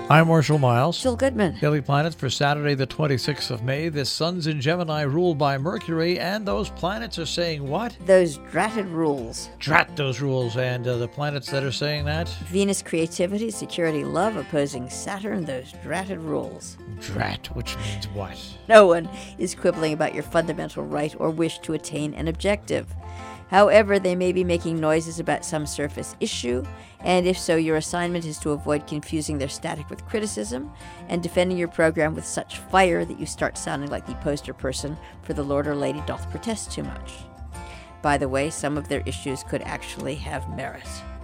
I'm Marshall Miles. Jill Goodman. Daily Planets for Saturday, the 26th of May. The sun's in Gemini, ruled by Mercury, and those planets are saying what? Those dratted rules. Drat those rules. And the planets that are saying that? Venus, creativity, security, love, opposing Saturn, those dratted rules. Drat, which means what? No one is quibbling about your fundamental right or wish to attain an objective. However, they may be making noises about some surface issue, and if so, your assignment is to avoid confusing their static with criticism and defending your program with such fire that you start sounding like the poster person for the Lord or Lady doth protest too much. By the way, some of their issues could actually have merit.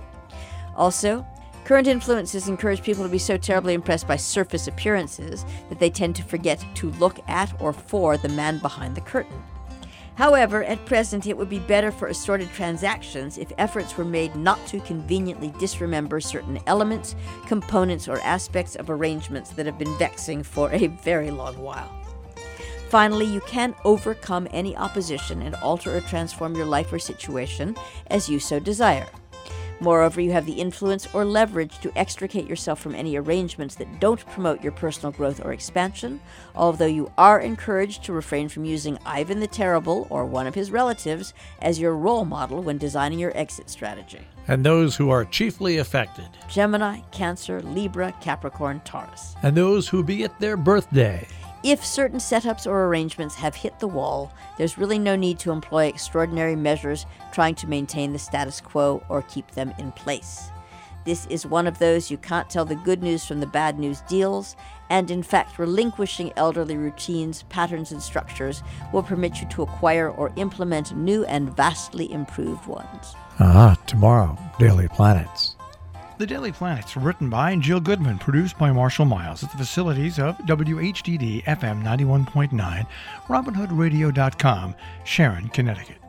Also, current influences encourage people to be so terribly impressed by surface appearances that they tend to forget to look at or for the man behind the curtain. However, at present, it would be better for assorted transactions if efforts were made not to conveniently disremember certain elements, components, or aspects of arrangements that have been vexing for a very long while. Finally, you can overcome any opposition and alter or transform your life or situation as you so desire. Moreover, you have the influence or leverage to extricate yourself from any arrangements that don't promote your personal growth or expansion, although you are encouraged to refrain from using Ivan the Terrible or one of his relatives as your role model when designing your exit strategy. And those who are chiefly affected? Gemini, Cancer, Libra, Capricorn, Taurus. And those who be at their birthday? If certain setups or arrangements have hit the wall, there's really no need to employ extraordinary measures trying to maintain the status quo or keep them in place. This is one of those you can't tell the good news from the bad news deals, and in fact, relinquishing elderly routines, patterns, and structures will permit you to acquire or implement new and vastly improved ones. Tomorrow, Daily Planets. The Daily Planets, written by Jill Goodman, produced by Marshall Miles at the facilities of WHDD FM 91.9, RobinHoodRadio.com, Sharon, Connecticut.